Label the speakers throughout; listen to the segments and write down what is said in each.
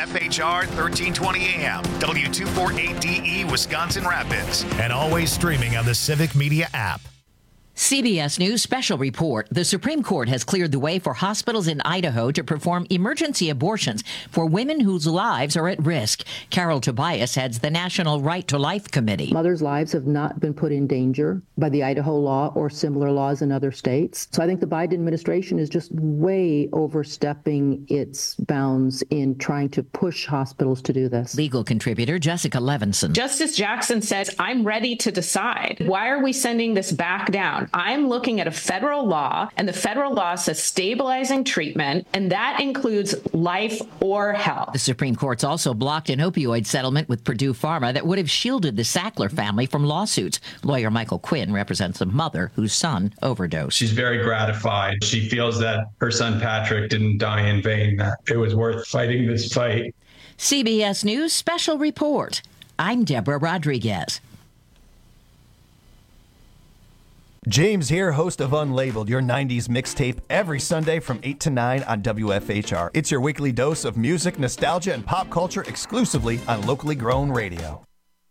Speaker 1: WFHR 1320 AM, W248DE Wisconsin Rapids, and always streaming on the Civic Media app.
Speaker 2: CBS News special report. The Supreme Court has cleared the way for hospitals in Idaho to perform emergency abortions for women whose lives are at risk. Carol Tobias heads the National Right to Life Committee.
Speaker 3: Mothers' lives have not been put in danger by the Idaho law or similar laws in other states. So I think the Biden administration is just way overstepping its bounds in trying to push hospitals to do this.
Speaker 2: Legal contributor Jessica Levinson.
Speaker 4: Justice Jackson says, I'm ready to decide. Why are we sending this back down? I'm looking at a federal law, and the federal law says stabilizing treatment, and that includes life or health.
Speaker 2: The Supreme Court's also blocked an opioid settlement with Purdue Pharma that would have shielded the Sackler family from lawsuits. Lawyer Michael Quinn represents a mother whose son overdosed.
Speaker 5: She's very gratified. She feels that her son Patrick didn't die in vain, that it was worth fighting this fight.
Speaker 2: CBS News special report. I'm Deborah Rodriguez.
Speaker 6: James here, host of Unlabeled, your 90s mixtape, every Sunday from 8 to 9 on WFHR. It's your weekly dose of music, nostalgia, and pop culture exclusively on locally grown radio.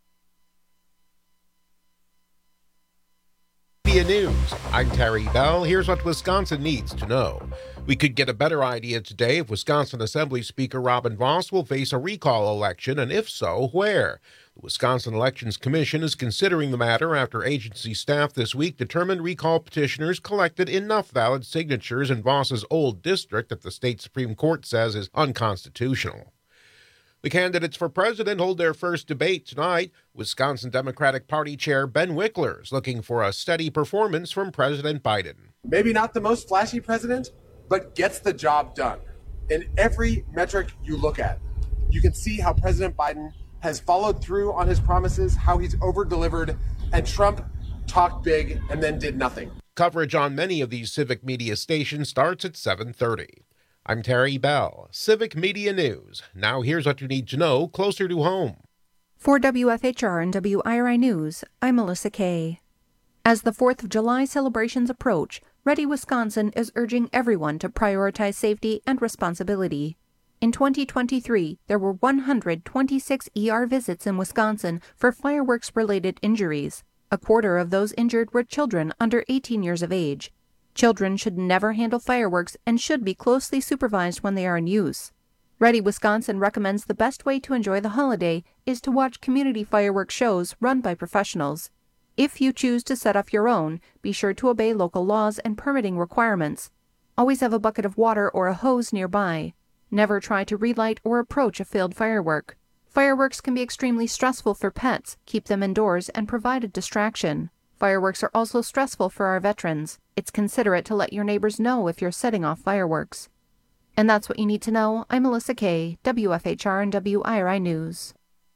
Speaker 7: Media News. I'm Terry Bell. Here's what Wisconsin needs to know. We could get a better idea today if Wisconsin Assembly Speaker Robin Vos will face a recall election, and if so, where? The Wisconsin Elections Commission is considering the matter after agency staff this week determined recall petitioners collected enough valid signatures in Vos's old district that the state Supreme Court says is unconstitutional. The candidates for president hold their first debate tonight. Wisconsin Democratic Party Chair Ben Wickler is looking for a steady performance from President Biden.
Speaker 8: Maybe not the most flashy president, but gets the job done. In every metric you look at, you can see how President Biden has followed through on his promises, how he's over-delivered, and Trump talked big and then did nothing.
Speaker 7: Coverage on many of these Civic Media stations starts at 7:30. I'm Terry Bell, Civic Media News. Now here's what you need to know closer to home.
Speaker 9: For WFHR and WIRI News, I'm Melissa Kay. As the 4th of July celebrations approach, Ready Wisconsin is urging everyone to prioritize safety and responsibility. In 2023, there were 126 ER visits in Wisconsin for fireworks-related injuries. A quarter of those injured were children under 18 years of age. Children should never handle fireworks and should be closely supervised when they are in use. Ready Wisconsin recommends the best way to enjoy the holiday is to watch community fireworks shows run by professionals. If you choose to set off your own, be sure to obey local laws and permitting requirements. Always have a bucket of water or a hose nearby. Never try to relight or approach a failed firework. Fireworks can be extremely stressful for pets, keep them indoors, and provide a distraction. Fireworks are also stressful for our veterans. It's considerate to let your neighbors know if you're setting off fireworks. And that's what you need to know. I'm Melissa Kay, WFHR and WIRI News.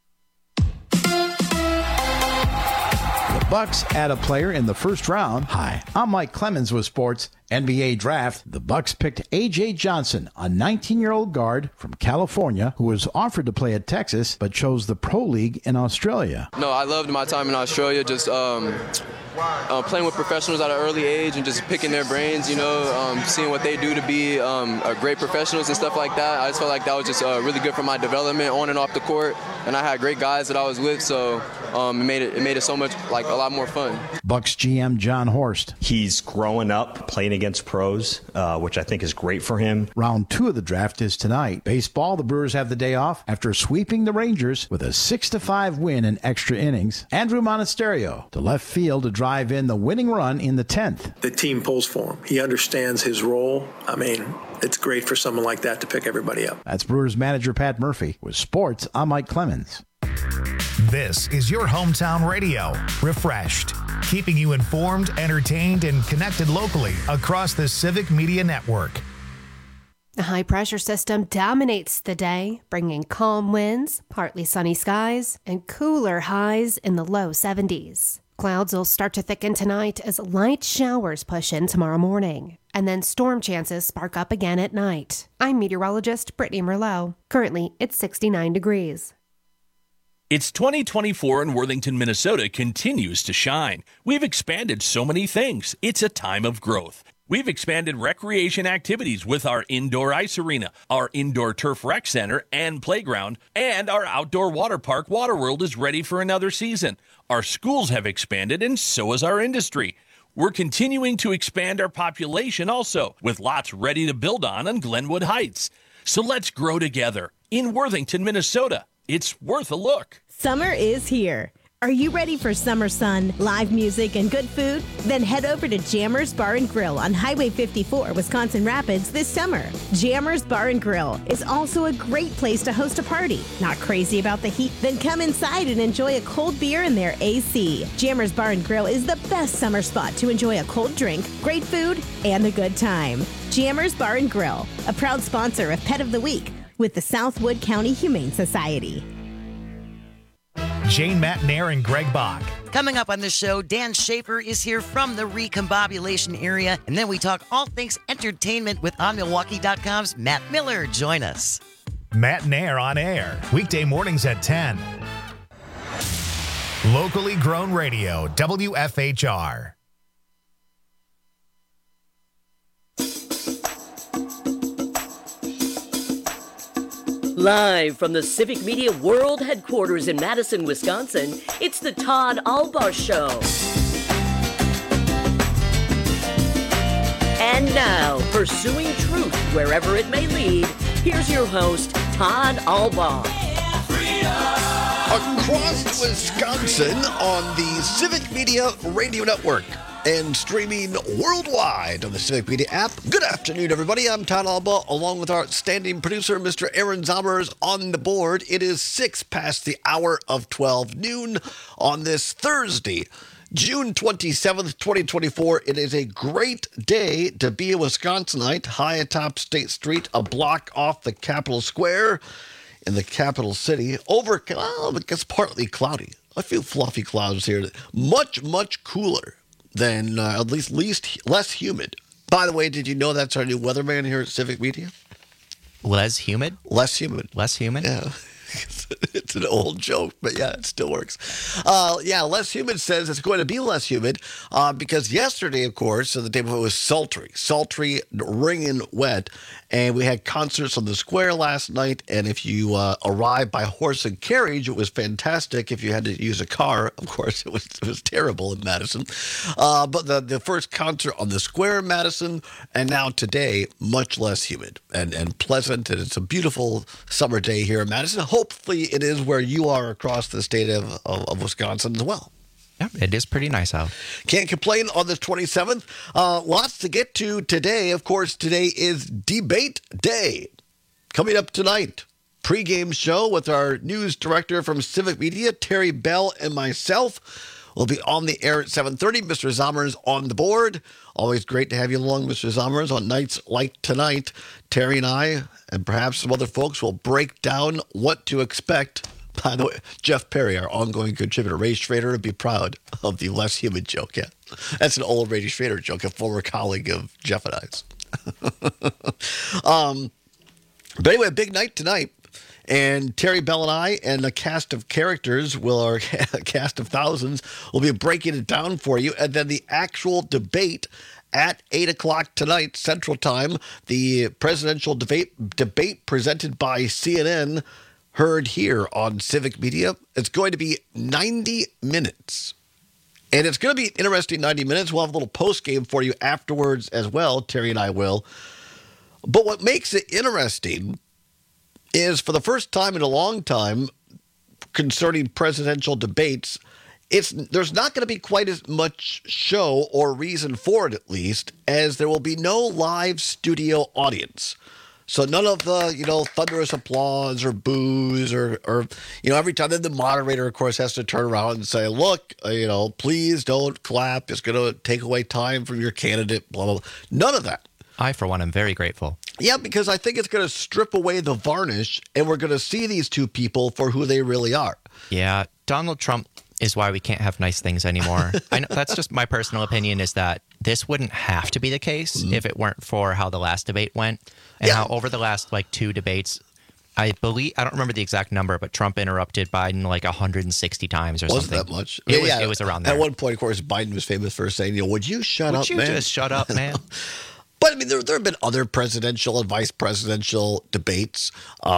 Speaker 10: The Bucks add a player in the first round. Hi, I'm Mike Clemens with Sports. NBA Draft. The Bucks picked A.J. Johnson, a 19-year-old guard from California who was offered to play at Texas but chose the Pro League in Australia.
Speaker 11: No, I loved my time in Australia, just playing with professionals at an early age and just picking their brains, seeing what they do to be great professionals and stuff like that. I just felt like that was just really good for my development on and off the court, and I had great guys that I was with, so it made it so much, like, a lot more fun.
Speaker 10: Bucks GM John Horst.
Speaker 12: He's growing up playing against pros, which I think is great for him.
Speaker 10: Round 2 of the draft is tonight. Baseball, the Brewers have the day off after sweeping the Rangers with a 6-5 win in extra innings. Andrew Monasterio to left field to drive in the winning run in the 10th.
Speaker 13: The team pulls for him. He understands his role. I mean, it's great for someone like that to pick everybody up.
Speaker 10: That's Brewers manager Pat Murphy. With sports, I'm Mike Clemens.
Speaker 1: This is your hometown radio, refreshed, keeping you informed, entertained, and connected locally across the Civic Media Network.
Speaker 14: A high-pressure system dominates the day, bringing calm winds, partly sunny skies, and cooler highs in the low 70s. Clouds will start to thicken tonight as light showers push in tomorrow morning, and then storm chances spark up again at night. I'm meteorologist Brittany Merlot. Currently, it's 69 degrees.
Speaker 15: It's 2024 and Worthington, Minnesota continues to shine. We've expanded so many things. It's a time of growth. We've expanded recreation activities with our indoor ice arena, our indoor turf rec center and playground, and our outdoor water park, Waterworld, is ready for another season. Our schools have expanded, and so has our industry. We're continuing to expand our population also, with lots ready to build on Glenwood Heights. So let's grow together. In Worthington, Minnesota, it's worth a look.
Speaker 16: Summer is here. Are you ready for summer sun, live music, and good food? Then head over to Jammers Bar and Grill on Highway 54, Wisconsin Rapids this summer. Jammers Bar and Grill is also a great place to host a party. Not crazy about the heat? Then come inside and enjoy a cold beer in their AC. Jammers Bar and Grill is the best summer spot to enjoy a cold drink, great food, and a good time. Jammers Bar and Grill, a proud sponsor of Pet of the Week with the Southwood County Humane Society.
Speaker 1: Jane Matnair and Greg Bach.
Speaker 17: Coming up on the show, Dan Schaefer is here from the Recombobulation area, and then we talk all things entertainment with OnMilwaukee.com's Matt Miller. Join us.
Speaker 1: Matnair on air, weekday mornings at 10. Locally grown radio, WFHR.
Speaker 18: Live from the Civic Media World Headquarters in Madison, Wisconsin, it's the Todd Albaugh Show. And now, pursuing truth wherever it may lead, here's your host, Todd Albaugh.
Speaker 19: Across Wisconsin on the Civic Media Radio Network and streaming worldwide on the Civic Media app. Good afternoon, everybody. I'm Todd Albaugh, along with our outstanding producer, Mr. Aaron Zommers, on the board. It is 6 past the hour of 12 noon on this Thursday, June 27th, 2024. It is a great day to be a Wisconsinite, high atop State Street, a block off the Capitol Square in the capital city. It gets partly cloudy. A few fluffy clouds here. Much, much cooler than at least less humid. By the way, did you know that's our new weatherman here at Civic Media?
Speaker 20: Less humid?
Speaker 19: Less humid.
Speaker 20: Less humid?
Speaker 19: Yeah. It's an old joke, but yeah, it still works. Less humid says it's going to be less humid because yesterday, of course, the day before, was sultry, ringing wet. And we had concerts on the square last night. And if you arrived by horse and carriage, it was fantastic. If you had to use a car, of course, it was terrible in Madison. But the first concert on the square in Madison, and now today, much less humid and pleasant. And it's a beautiful summer day here in Madison. Hopefully it is where you are across the state of Wisconsin as well.
Speaker 20: Yeah, it is pretty nice out.
Speaker 19: Can't complain on the 27th. Lots to get to today. Of course, today is Debate Day. Coming up tonight, pregame show with our news director from Civic Media, Terry Bell, and myself. We'll be on the air at 7:30. Mr. Zommers on the board. Always great to have you along, Mr. Zommers, on nights like tonight. Terry and I, and perhaps some other folks, will break down what to expect. By the way, Jeff Perry, our ongoing contributor, Ray Schrader, would be proud of the less humid joke. Yeah, that's an old Ray Schrader joke, a former colleague of Jeff and I's. But anyway, a big night tonight. And Terry Bell and I and a cast of characters, a cast of thousands, will be breaking it down for you. And then the actual debate at 8 o'clock tonight, Central Time, the presidential debate presented by CNN, heard here on Civic Media. It's going to be 90 minutes. And it's going to be an interesting 90 minutes. We'll have a little post game for you afterwards as well. Terry and I will. But what makes it interesting is, for the first time in a long time concerning presidential debates, there's not going to be quite as much show, or reason for it at least, as there will be no live studio audience. So none of the, thunderous applause or boos or every time. Then the moderator, of course, has to turn around and say, look, please don't clap. It's going to take away time from your candidate, blah, blah, blah. None of that.
Speaker 20: I, for one, am very grateful.
Speaker 19: Yeah, because I think it's going to strip away the varnish, and we're going to see these two people for who they really are.
Speaker 20: Yeah, Donald Trump is why we can't have nice things anymore. I know that's just my personal opinion, is that this wouldn't have to be the case if it weren't for how the last debate went, and how over the last 2 debates, I don't remember the exact number, but Trump interrupted Biden like 160 times or something.
Speaker 19: Wasn't that much?
Speaker 20: It was around there.
Speaker 19: At one point, of course, Biden was famous for saying, would you shut up, man?
Speaker 20: Would you just shut up, man?
Speaker 19: But, I mean, there have been other presidential and vice presidential debates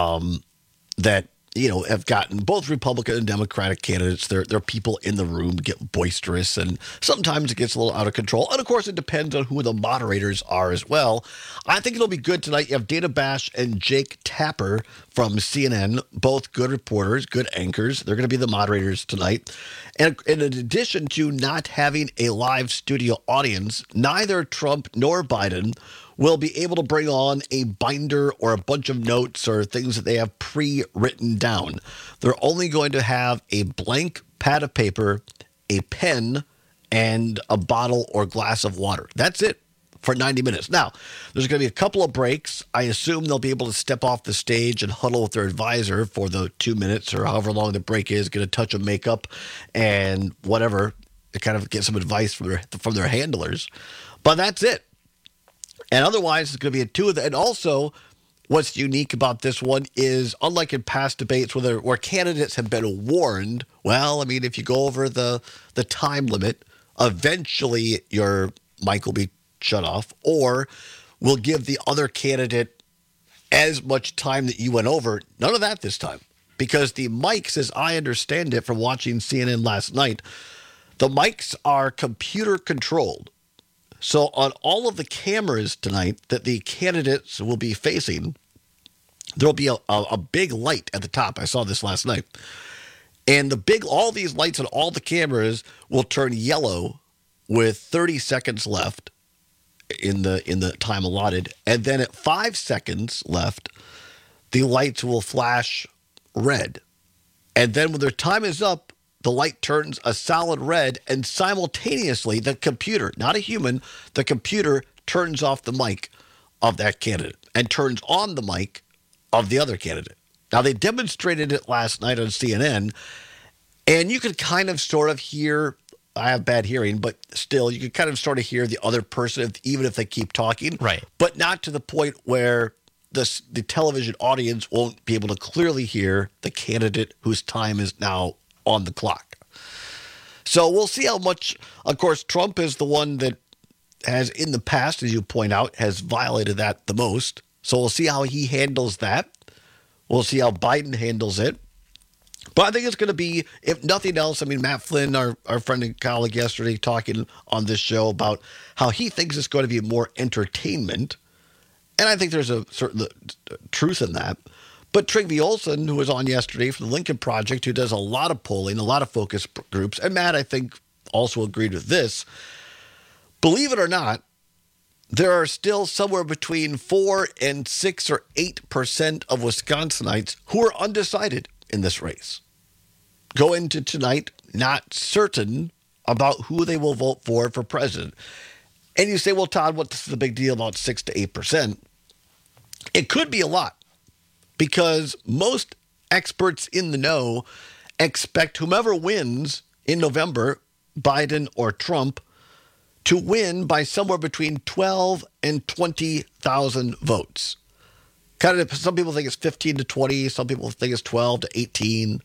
Speaker 19: that, have gotten both Republican and Democratic candidates. There are people in the room get boisterous, and sometimes it gets a little out of control. And, of course, it depends on who the moderators are as well. I think it'll be good tonight. You have Dana Bash and Jake Tapper from CNN, both good reporters, good anchors. They're going to be the moderators tonight. And in addition to not having a live studio audience, neither Trump nor Biden will be able to bring on a binder or a bunch of notes or things that they have pre-written down. They're only going to have a blank pad of paper, a pen, and a bottle or glass of water. That's it for 90 minutes. Now, there's going to be a couple of breaks. I assume they'll be able to step off the stage and huddle with their advisor for the 2 minutes or however long the break is, get a touch of makeup and whatever, to kind of get some advice from their handlers. But that's it. And otherwise, it's going to be a two of them. And also, what's unique about this one is, unlike in past debates where candidates have been warned, well, I mean, if you go over the time limit, eventually your mic will be shut off, or will give the other candidate as much time that you went over. None of that this time. Because the mics, as I understand it from watching CNN last night, the mics are computer controlled. So on all of the cameras tonight that the candidates will be facing, there'll be a big light at the top. I saw this last night. And all these lights on all the cameras will turn yellow with 30 seconds left in the time allotted. And then at 5 seconds left, the lights will flash red. And then when their time is up, the light turns a solid red, and simultaneously the computer, not a human, the computer turns off the mic of that candidate and turns on the mic of the other candidate. Now, they demonstrated it last night on CNN, and you could kind of sort of hear, I have bad hearing, but still, you could kind of sort of hear the other person, even if they keep talking.
Speaker 20: Right.
Speaker 19: But not to the point where the television audience won't be able to clearly hear the candidate whose time is now on the clock. So we'll see how much. Of course, Trump is the one that has, in the past, as you point out, has violated that the most. So we'll see how he handles that. We'll see how Biden handles it. But I think it's going to be, if nothing else, I mean, Matt Flynn, our friend and colleague yesterday, talking on this show about how he thinks it's going to be more entertainment. And I think there's a certain truth in that. But Trygve Olsen, who was on yesterday from the Lincoln Project, who does a lot of polling, a lot of focus groups, and Matt, I think, also agreed with this. Believe it or not, there are still somewhere between 4 and 6 or 8% of Wisconsinites who are undecided in this race. Go into tonight not certain about who they will vote for president. And you say, well, Todd, what's the big deal about 6 to 8%? It could be a lot. Because most experts in the know expect whomever wins in November, Biden or Trump, to win by somewhere between 12 and 20,000 votes. Kind of, some people think it's 15 to 20. Some people think it's 12 to 18.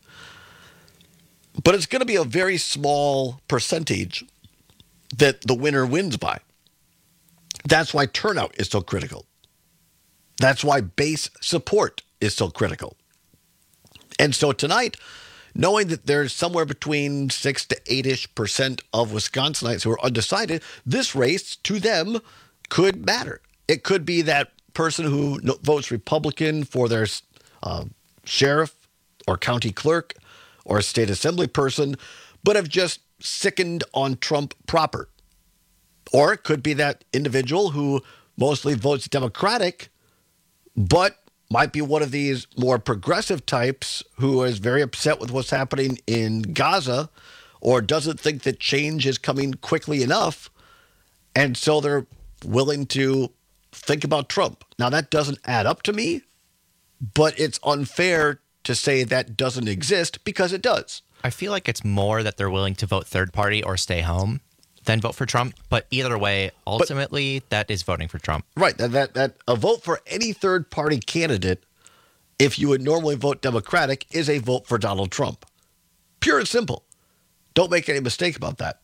Speaker 19: But it's going to be a very small percentage that the winner wins by. That's why turnout is so critical. That's why base support is so critical. And so tonight, knowing that there's somewhere between 6 to 8-ish% of Wisconsinites who are undecided, this race to them could matter. It could be that person who votes Republican for their sheriff or county clerk or state assembly person, but have just sickened on Trump proper. Or it could be that individual who mostly votes Democratic, but might be one of these more progressive types who is very upset with what's happening in Gaza or doesn't think that change is coming quickly enough. And so they're willing to think about Trump. Now, that doesn't add up to me, but it's unfair to say that doesn't exist because it does.
Speaker 20: I feel like it's more that they're willing to vote third party or stay home than vote for Trump. But either way, ultimately, that is voting for Trump.
Speaker 19: Right. That a vote for any third party candidate if you would normally vote Democratic, is a vote for Donald Trump. Pure and simple. Don't make any mistake about that.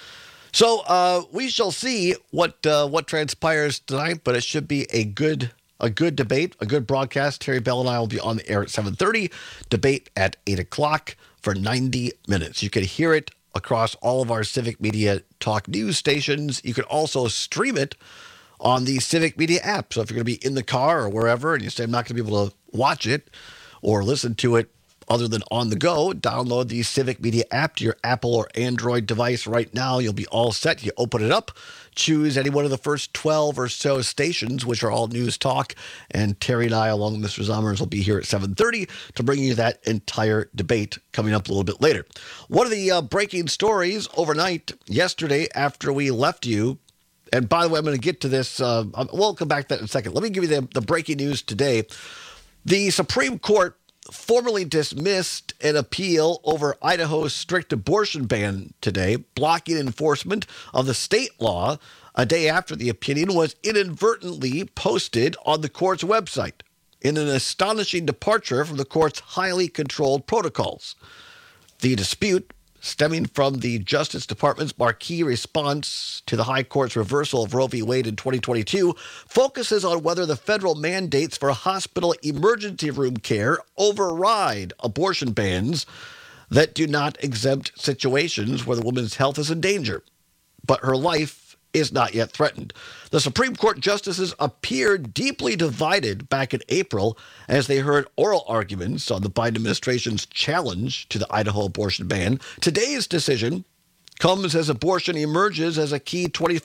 Speaker 19: So we shall see what transpires tonight, but it should be a good debate, a good broadcast. Terry Bell and I will be on the air at 7:30, debate at 8 o'clock for 90 minutes. You can hear it across all of our Civic Media Talk news stations. You can also stream it on the Civic Media app. So if you're going to be in the car or wherever and you say, I'm not going to be able to watch it or listen to it other than on the go, download the Civic Media app to your Apple or Android device right now. You'll be all set. You open it up, choose any one of the first 12 or so stations, which are all news talk. And Terry and I, along with Mr. Zommers, will be here at 7:30 to bring you that entire debate coming up a little bit later. One of the breaking stories overnight, yesterday, after we left you, and by the way, I'm going to get to this. We'll come back to that in a second. Let me give you the breaking news today. The Supreme Court formally dismissed an appeal over Idaho's strict abortion ban today, blocking enforcement of the state law a day after the opinion was inadvertently posted on the court's website, in an astonishing departure from the court's highly controlled protocols. The dispute, stemming from the Justice Department's marquee response to the High Court's reversal of Roe v. Wade in 2022, focuses on whether the federal mandates for hospital emergency room care override abortion bans that do not exempt situations where the woman's health is in danger, but her life is not yet threatened. The Supreme Court justices appeared deeply divided back in April as they heard oral arguments on the Biden administration's challenge to the Idaho abortion ban. Today's decision comes as abortion emerges as a key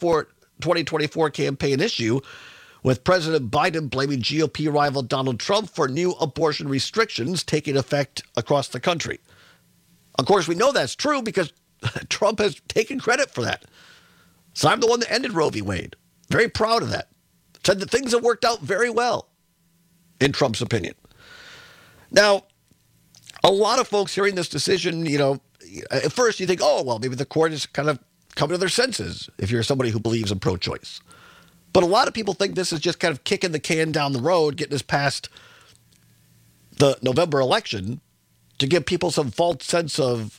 Speaker 19: 2024 campaign issue, with President Biden blaming GOP rival Donald Trump for new abortion restrictions taking effect across the country. Of course, we know that's true because Trump has taken credit for that. So I'm the one that ended Roe v. Wade. Very proud of that. Said that things have worked out very well, in Trump's opinion. Now, a lot of folks hearing this decision, at first you think, oh, well, maybe the court is kind of coming to their senses if you're somebody who believes in pro-choice. But a lot of people think this is just kind of kicking the can down the road, getting us past the November election to give people some false sense of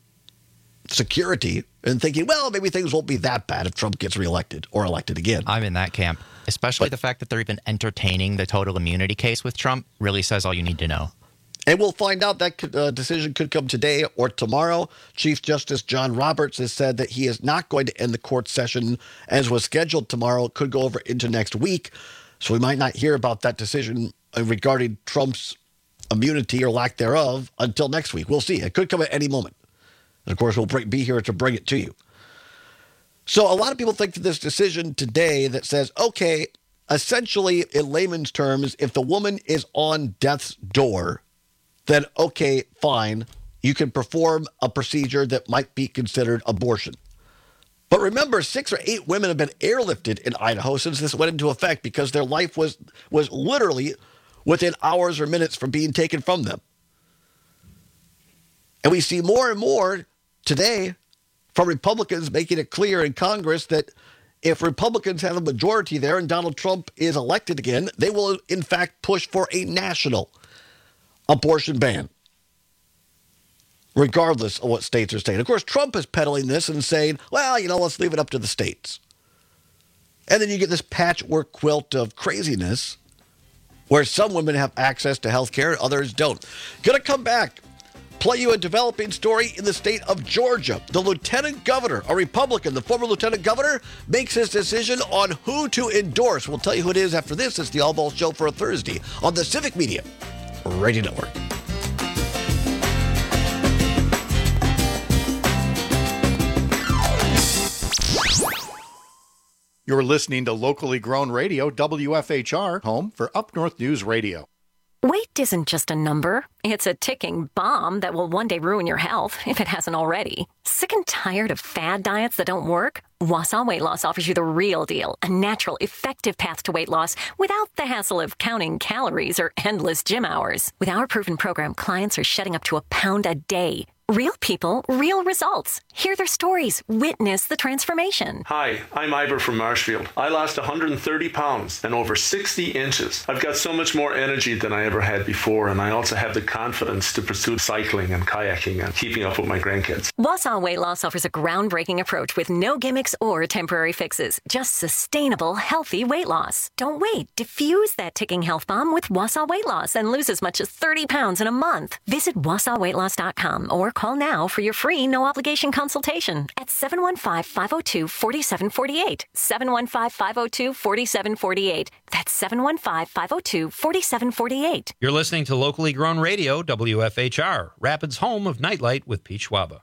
Speaker 19: security and thinking, well, maybe things won't be that bad if Trump gets reelected or elected again.
Speaker 20: I'm in that camp. Especially the fact that they're even entertaining the total immunity case with Trump really says all you need to know.
Speaker 19: And we'll find out. That decision could come today or tomorrow. Chief Justice John Roberts has said that he is not going to end the court session as was scheduled tomorrow. It could go over into next week. So we might not hear about that decision regarding Trump's immunity or lack thereof until next week. We'll see. It could come at any moment. And of course, we'll be here to bring it to you. So a lot of people think that this decision today that says, okay, essentially in layman's terms, if the woman is on death's door, then okay, fine, you can perform a procedure that might be considered abortion. But remember, 6 or 8 women have been airlifted in Idaho since this went into effect because their life was literally within hours or minutes from being taken from them. And we see more and more today from Republicans making it clear in Congress that if Republicans have a majority there and Donald Trump is elected again, they will in fact push for a national abortion ban, regardless of what states are saying. Of course, Trump is peddling this and saying, well, let's leave it up to the states. And then you get this patchwork quilt of craziness where some women have access to health care and others don't. Gonna come back. Play you a developing story in the state of Georgia. The lieutenant governor, a Republican, the former lieutenant governor, makes his decision on who to endorse. We'll tell you who it is after this. It's the All Ball Show for a Thursday on the Civic Media Radio Network.
Speaker 10: You're listening to locally grown radio, WFHR, home for Up North News Radio.
Speaker 21: Weight isn't just a number. It's a ticking bomb that will one day ruin your health, if it hasn't already. Sick and tired of fad diets that don't work? Wausau Weight Loss offers you the real deal, a natural, effective path to weight loss without the hassle of counting calories or endless gym hours. With our proven program, clients are shedding up to 1 pound a day. Real people, real results. Hear their stories. Witness the transformation.
Speaker 3: Hi, I'm Ivor from Marshfield. I lost 130 pounds and over 60 inches. I've got so much more energy than I ever had before, and I also have the confidence to pursue cycling and kayaking and keeping up with my grandkids.
Speaker 21: Wausau Weight Loss offers a groundbreaking approach with no gimmicks or temporary fixes. Just sustainable, healthy weight loss. Don't wait. Diffuse that ticking health bomb with Wausau Weight Loss and lose as much as 30 pounds in a month. Visit WausauWeightLoss.com or call now for your free no-obligation consultation at 715-502-4748. 715-502-4748. That's 715-502-4748.
Speaker 22: You're listening to locally grown radio, WFHR, Rapids' home of Nightlight with Pete Schwaba.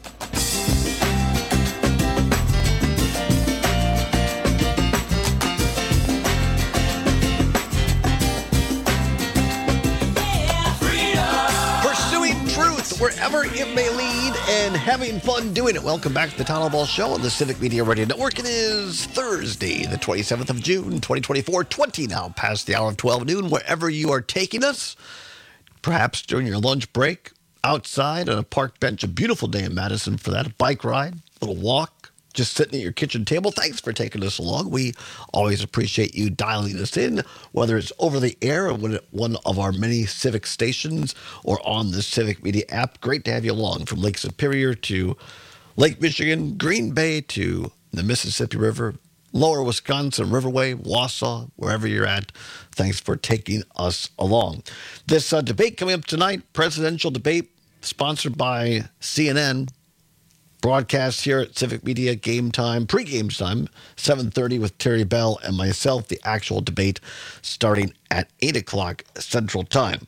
Speaker 19: Wherever it may lead, and having fun doing it. Welcome back to the Town Hall Ball Show on the Civic Media Radio Network. It is Thursday, the 27th of June, 2024, 20 now past the hour of 12 noon. Wherever you are taking us, perhaps during your lunch break, outside on a park bench, a beautiful day in Madison for that, a bike ride, a little walk, just sitting at your kitchen table. Thanks for taking us along. We always appreciate you dialing us in, whether it's over the air or one of our many Civic stations or on the Civic Media app. Great to have you along from Lake Superior to Lake Michigan, Green Bay to the Mississippi River, Lower Wisconsin, Riverway, Wausau, wherever you're at. Thanks for taking us along. This debate coming up tonight, presidential debate sponsored by CNN. Broadcast here at Civic Media, game time, pre-game time, 7:30 with Terry Bell and myself. The actual debate starting at 8 o'clock Central Time.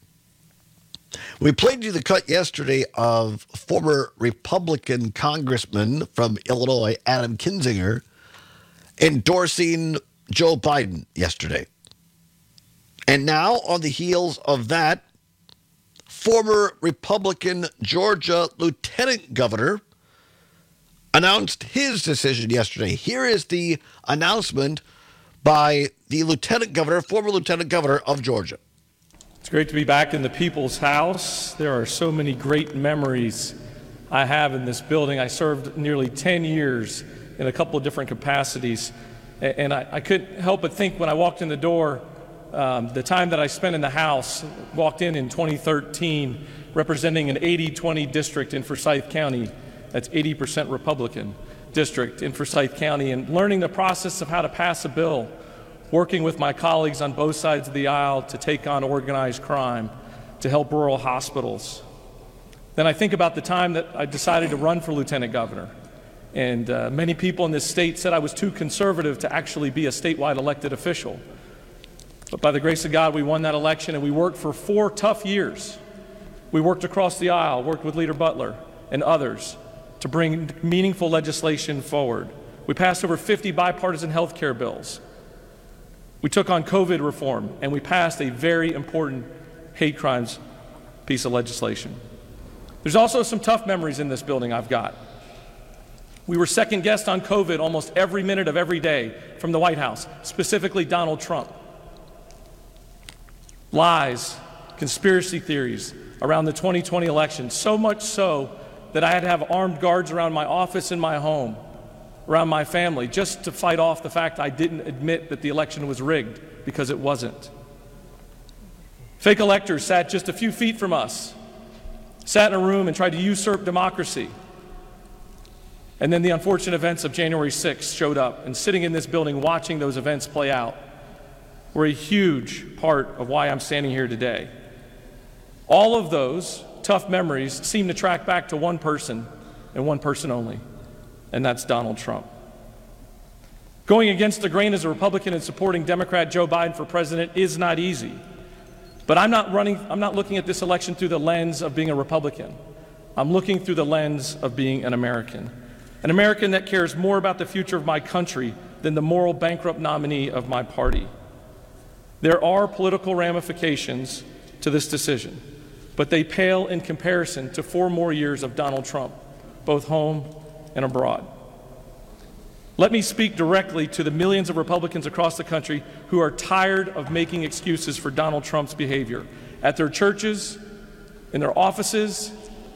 Speaker 19: We played you the cut yesterday of former Republican Congressman from Illinois, Adam Kinzinger, endorsing Joe Biden yesterday. And now, on the heels of that, former Republican Georgia Lieutenant Governor announced his decision yesterday. Here is the announcement by the Lieutenant Governor, former Lieutenant Governor of Georgia.
Speaker 23: It's great to be back in the People's House. There are so many great memories I have in this building. I served nearly 10 years in a couple of different capacities, and I couldn't help but think when I walked in the door, the time that I spent in the House, walked in 2013, representing an 80-20 district in Forsyth County. That's 80% Republican district in Forsyth County, and learning the process of how to pass a bill, working with my colleagues on both sides of the aisle to take on organized crime, to help rural hospitals. Then I think about the time that I decided to run for lieutenant governor, and many people in this state said I was too conservative to actually be a statewide elected official. But by the grace of God, we won that election, and we worked for 4 tough years. We worked across the aisle, worked with Leader Butler and others to bring meaningful legislation forward. We passed over 50 bipartisan health care bills. We took on COVID reform, and we passed a very important hate crimes piece of legislation. There's also some tough memories in this building I've got. We were second guessed on COVID almost every minute of every day from the White House, specifically Donald Trump. Lies, conspiracy theories around the 2020 election, so much so that I had to have armed guards around my office and my home, around my family, just to fight off the fact I didn't admit that the election was rigged, because it wasn't. Fake electors sat just a few feet from us, sat in a room and tried to usurp democracy. And then the unfortunate events of January 6th showed up, and sitting in this building watching those events play out were a huge part of why I'm standing here today. All of those tough memories seem to track back to one person and one person only, and that's Donald Trump. Going against the grain as a Republican and supporting Democrat Joe Biden for president is not easy. But I'm not looking at this election through the lens of being a Republican. I'm looking through the lens of being an American that cares more about the future of my country than the moral bankrupt nominee of my party. There are political ramifications to this decision, but they pale in comparison to 4 more years of Donald Trump, both home and abroad. Let me speak directly to the millions of Republicans across the country who are tired of making excuses for Donald Trump's behavior at their churches, in their offices,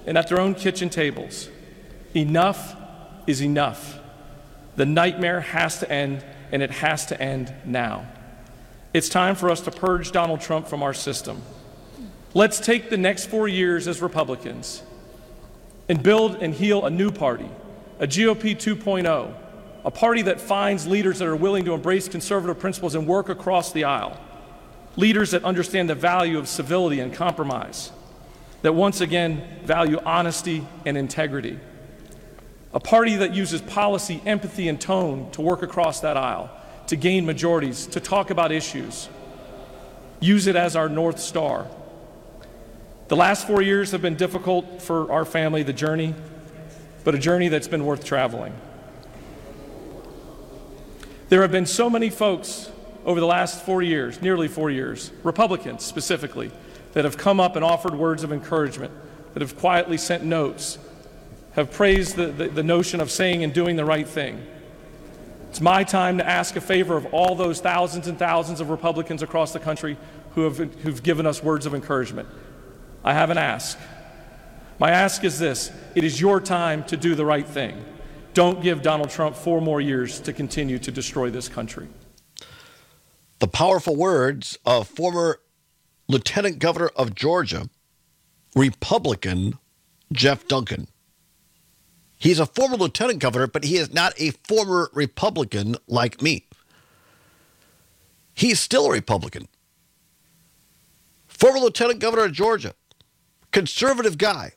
Speaker 23: and at their own kitchen tables. Enough is enough. The nightmare has to end, and it has to end now. It's time for us to purge Donald Trump from our system. Let's take the next 4 years as Republicans and build and heal a new party, a GOP 2.0, a party that finds leaders that are willing to embrace conservative principles and work across the aisle, leaders that understand the value of civility and compromise, that once again value honesty and integrity, a party that uses policy, empathy, and tone to work across that aisle, to gain majorities, to talk about issues, use it as our North Star. The last 4 years have been difficult for our family, the journey, but a journey that's been worth traveling. There have been so many folks over the last 4 years, nearly 4 years, Republicans specifically, that have come up and offered words of encouragement, that have quietly sent notes, have praised the notion of saying and doing the right thing. It's my time to ask a favor of all those thousands and thousands of Republicans across the country who've given us words of encouragement. I have an ask. My ask is this: it is your time to do the right thing. Don't give Donald Trump 4 more years to continue to destroy this country.
Speaker 19: The powerful words of former Lieutenant Governor of Georgia, Republican Jeff Duncan. He's a former lieutenant governor, but he is not a former Republican like me. He's still a Republican. Former lieutenant governor of Georgia, conservative guy,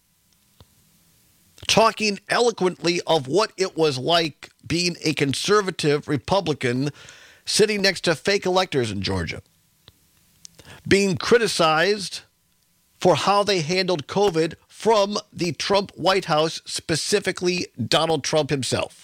Speaker 19: talking eloquently of what it was like being a conservative Republican sitting next to fake electors in Georgia, being criticized for how they handled COVID from the Trump White House, specifically Donald Trump himself,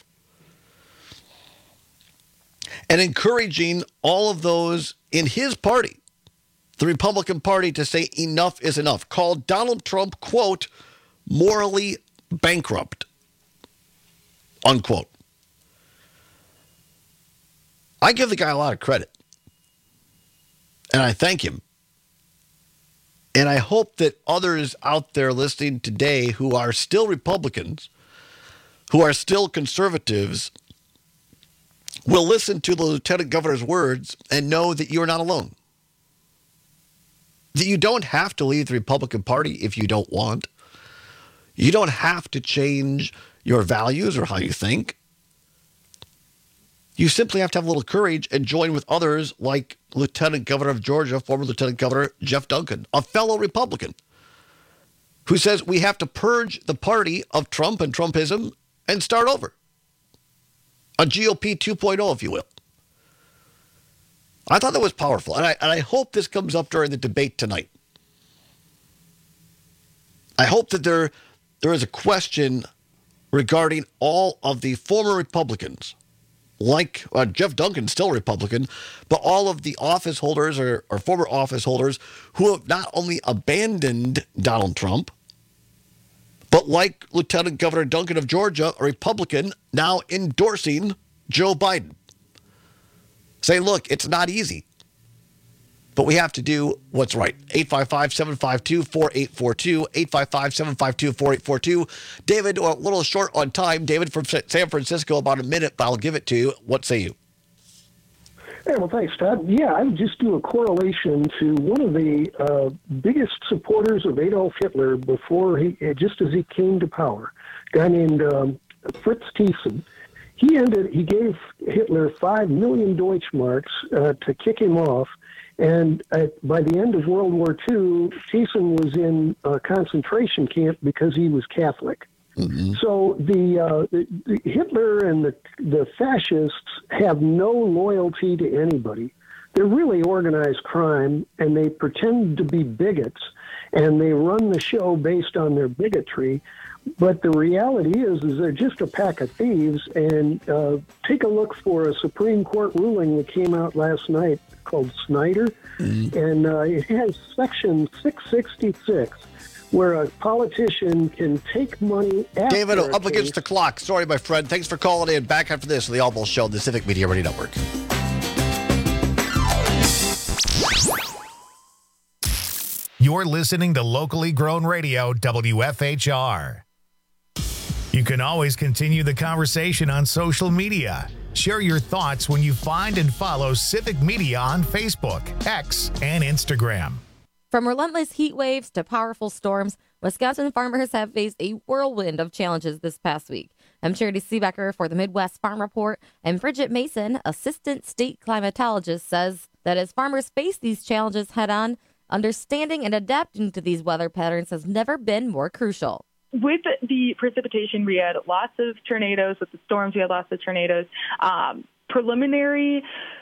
Speaker 19: and encouraging all of those in his party, the Republican Party, to say enough is enough. Called Donald Trump, quote, morally bankrupt, unquote. I give the guy a lot of credit, and I thank him. And I hope that others out there listening today who are still Republicans, who are still conservatives, will listen to the lieutenant governor's words and know that you're not alone. That you don't have to leave the Republican Party if you don't want. You don't have to change your values or how you think. You simply have to have a little courage and join with others like Lieutenant Governor of Georgia, former Lieutenant Governor Jeff Duncan, a fellow Republican, who says we have to purge the party of Trump and Trumpism and start over. A GOP 2.0, if you will. I thought that was powerful, and I hope this comes up during the debate tonight. I hope that there is a question regarding all of the former Republicans, like Jeff Duncan, still Republican, but all of the office holders or former office holders who have not only abandoned Donald Trump, but like Lieutenant Governor Duncan of Georgia, a Republican, now endorsing Joe Biden. Say, look, it's not easy, but we have to do what's right. 855-752-4842, 855-752-4842. David, a little short on time. David from San Francisco, about a minute, but I'll give it to you. What say you?
Speaker 2: Hey, well, thanks, Todd. Yeah, I would just do a correlation to one of the biggest supporters of Adolf Hitler before just as he came to power, a guy named Fritz Thyssen. He gave Hitler 5 million Deutschmarks to kick him off. And by the end of World War II, Thyssen was in a concentration camp because he was Catholic. Mm-hmm. So the Hitler and the fascists have no loyalty to anybody. They're really organized crime, and they pretend to be bigots, and they run the show based on their bigotry. But the reality is they're just a pack of thieves. And take a look for a Supreme Court ruling that came out last night called Snyder, and it has Section 666, where a politician can take money after
Speaker 19: David, up against the clock. Sorry, my friend. Thanks for calling in. Back after this, the All Show, the Civic Media Radio Network.
Speaker 1: You're listening to locally grown radio, WFHR. You can always continue the conversation on social media. Share your thoughts when you find and follow Civic Media on Facebook, X, and Instagram.
Speaker 4: From relentless heat waves to powerful storms, Wisconsin farmers have faced a whirlwind of challenges this past week. I'm Charity Seebecker for the Midwest Farm Report, and Bridget Mason, Assistant State Climatologist, says that as farmers face these challenges head-on, understanding and adapting to these weather patterns has never been more crucial.
Speaker 5: With the precipitation, we had lots of tornadoes. With the storms, we had lots of tornadoes. Preliminary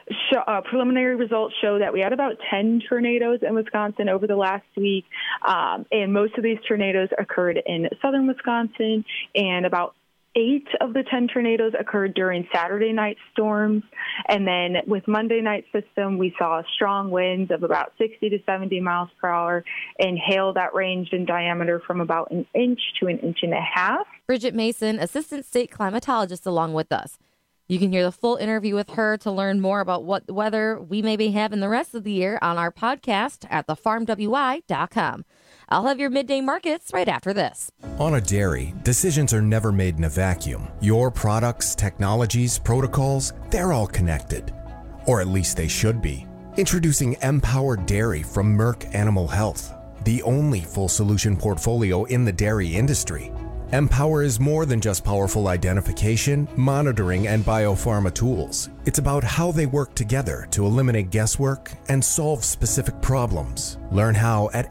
Speaker 5: results show that we had about 10 tornadoes in Wisconsin over the last week, and most of these tornadoes occurred in southern Wisconsin, and about 8 of the 10 tornadoes occurred during Saturday night storms. And then with Monday night system, we saw strong winds of about 60 to 70 miles per hour and hail that ranged in diameter from about an inch to an inch and a half.
Speaker 4: Bridget Mason, Assistant State Climatologist, along with us. You can hear the full interview with her to learn more about what weather we may be having the rest of the year on our podcast at thefarmwi.com. I'll have your midday markets right after this.
Speaker 6: On a dairy, decisions are never made in a vacuum. Your products, technologies, protocols, they're all connected. Or at least they should be. Introducing Empower Dairy from Merck Animal Health, the only full solution portfolio in the dairy industry. Empower is more than just powerful identification, monitoring, and biopharma tools. It's about how they work together to eliminate guesswork and solve specific problems. Learn how at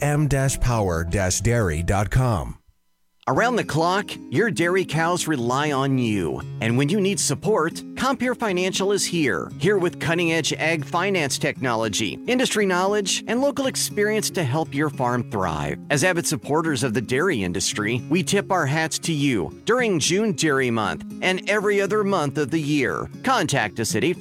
Speaker 6: m-power-dairy.com.
Speaker 24: Around the clock, your dairy cows rely on you. And when you need support, Compeer Financial is here with cutting-edge ag finance technology, industry knowledge, and local experience to help your farm thrive. As avid supporters of the dairy industry, we tip our hats to you during June Dairy Month and every other month of the year. Contact us at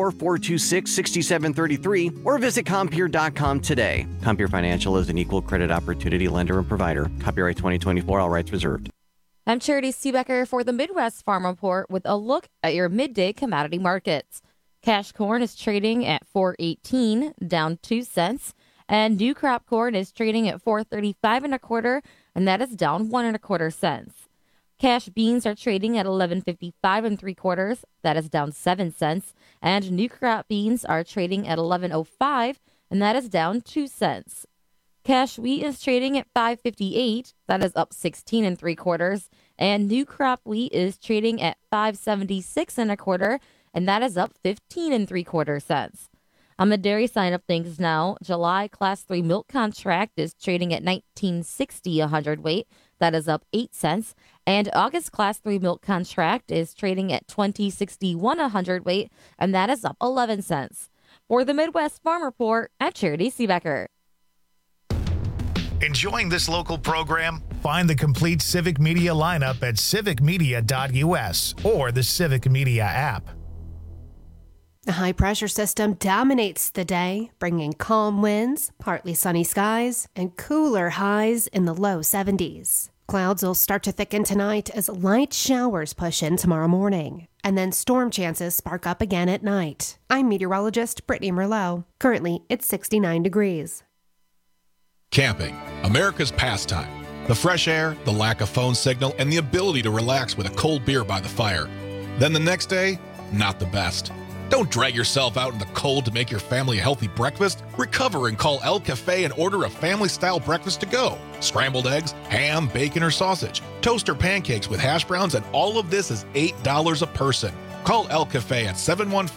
Speaker 24: 844-426-6733 or visit Compeer.com today. Compeer Financial is an equal credit opportunity lender and provider. Copyright 2024, all rights reserved.
Speaker 4: I'm Charity Seebecker for the Midwest Farm Report with a look at your midday commodity markets. Cash corn is trading at $4.18, down 2 cents, and new crop corn is trading at $4.35 1/4, and that is down 1 1/4 cents. Cash beans are trading at $11.55 3/4, that is down 7 cents, and new crop beans are trading at $11.05, and that is down 2 cents. Cash wheat is trading at $5.58, that is up 16 3/4, and new crop wheat is trading at $5.76 1/4, and that is up 15 3/4 cents. On the dairy side of things now, July Class 3 milk contract is trading at $19.60 a hundredweight, that is up 8 cents, and August Class 3 milk contract is trading at $20.61 a hundredweight, and that is up 11 cents. For the Midwest Farm Report, I'm Charity Seebecker.
Speaker 1: Enjoying this local program? Find the complete Civic Media lineup at civicmedia.us or the Civic Media app.
Speaker 14: A high-pressure system dominates the day, bringing calm winds, partly sunny skies, and cooler highs in the low 70s. Clouds will start to thicken tonight as light showers push in tomorrow morning, and then storm chances spark up again at night. I'm meteorologist Brittany Merlot. Currently, it's 69 degrees.
Speaker 25: Camping, America's pastime. The fresh air, the lack of phone signal, and the ability to relax with a cold beer by the fire. Then the next day, not the best. Don't drag yourself out in the cold to make your family a healthy breakfast. Recover and call El Cafe and order a family-style breakfast to go. Scrambled eggs, ham, bacon, or sausage, toaster pancakes with hash browns, and all of this is $8 a person. Call El Cafe at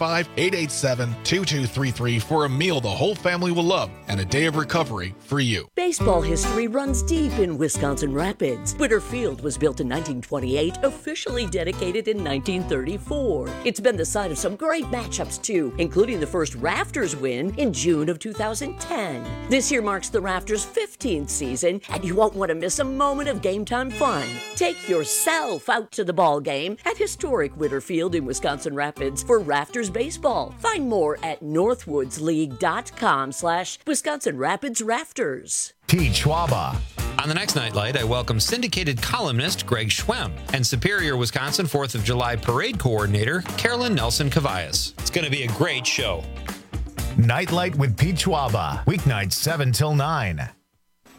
Speaker 25: 715-887-2233 for a meal the whole family will love and a day of recovery for you.
Speaker 18: Baseball history runs deep in Wisconsin Rapids. Witter Field was built in 1928, officially dedicated in 1934. It's been the site of some great matchups too, including the first Rafters win in June of 2010. This year marks the Rafters' 15th season, and you won't want to miss a moment of game time fun. Take yourself out to the ball game at historic Witter Field in Wisconsin Rapids for Rafters Baseball. Find more at northwoodsleague.com/Wisconsin Rapids Rafters.
Speaker 1: Pete Schwaba.
Speaker 22: On the next Nightlight, I welcome syndicated columnist Greg Schwemm and Superior, Wisconsin 4th of July Parade Coordinator Carolyn Nelson-Cavaias. It's going to be a great show.
Speaker 1: Nightlight with Pete Schwaba. Weeknights 7 till 9.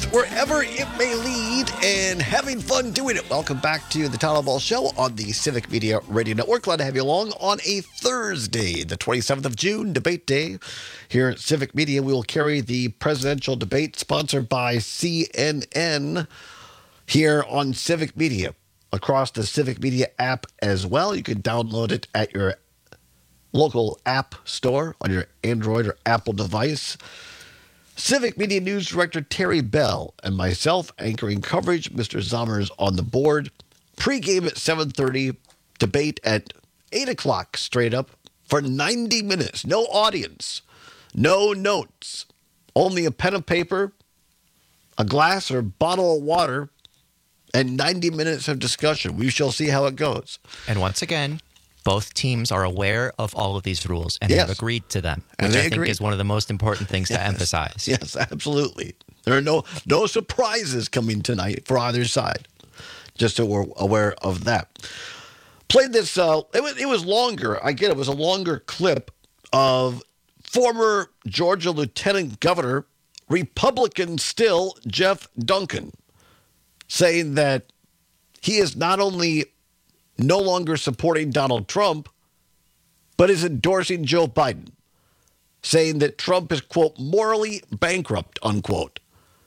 Speaker 19: wherever it may lead, and having fun doing it. Welcome back to the Tyler Ball Show on the Civic Media Radio Network. Glad to have you along on a Thursday, the 27th of June, debate day. Here at Civic Media, we will carry the presidential debate sponsored by CNN here on Civic Media, across the Civic Media app as well. You can download it at your local app store on your Android or Apple device. Civic Media News Director Terry Bell and myself anchoring coverage. Mr. Zommers on the board. Pre-game at 7:30. Debate at 8 o'clock straight up for 90 minutes. No audience. No notes. Only a pen and paper, a glass or bottle of water, and 90 minutes of discussion. We shall see how it goes.
Speaker 20: And once again, both teams are aware of all of these rules and have agreed to them, which I think is one of the most important things to emphasize.
Speaker 19: Yes, absolutely. There are no surprises coming tonight for either side. Just so we're aware of that. Played this, it was longer. I get it. It was a longer clip of former Georgia Lieutenant Governor, Republican still, Jeff Duncan, saying that he is not only no longer supporting Donald Trump, but is endorsing Joe Biden, saying that Trump is, quote, morally bankrupt, unquote.